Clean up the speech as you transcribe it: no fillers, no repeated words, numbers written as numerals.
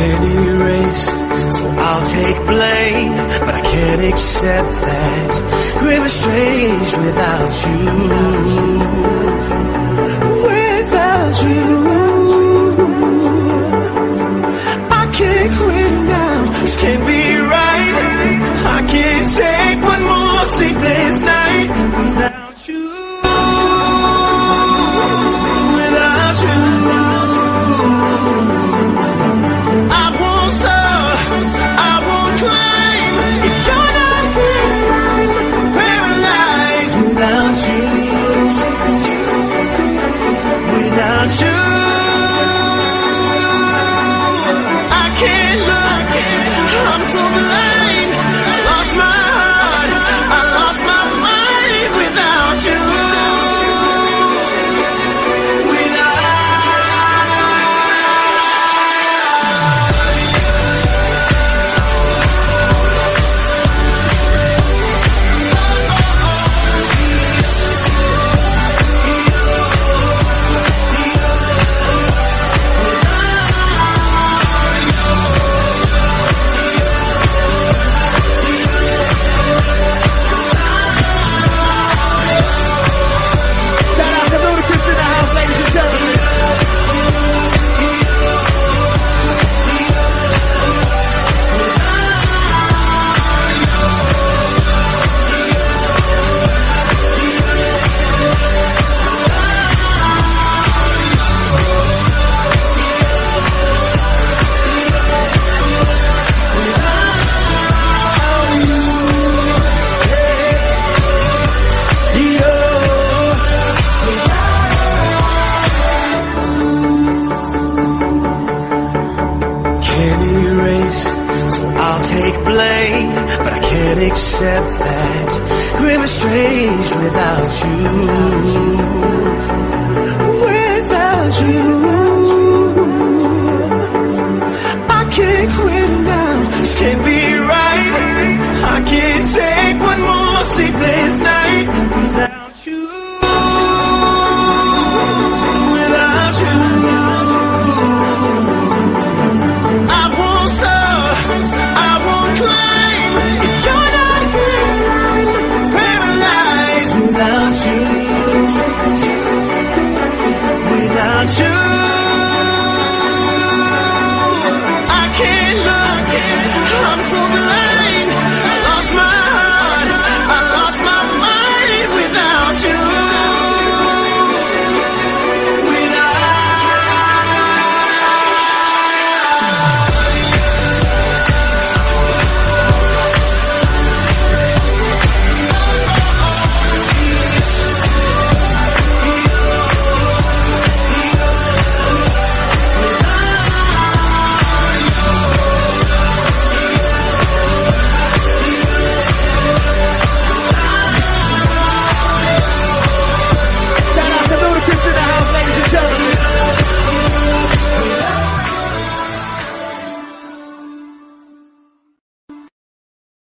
Can't erase, so I'll take blame, but I can't accept that we're estranged without you. Without you, I can't quit now. This can't be right. I can't take one more sleepless night without you. Without you. Without you, I can't look, I'm so blind. I lost my heart, I lost my mind without you. So I'll take blame, but I can't accept that we're estranged without you.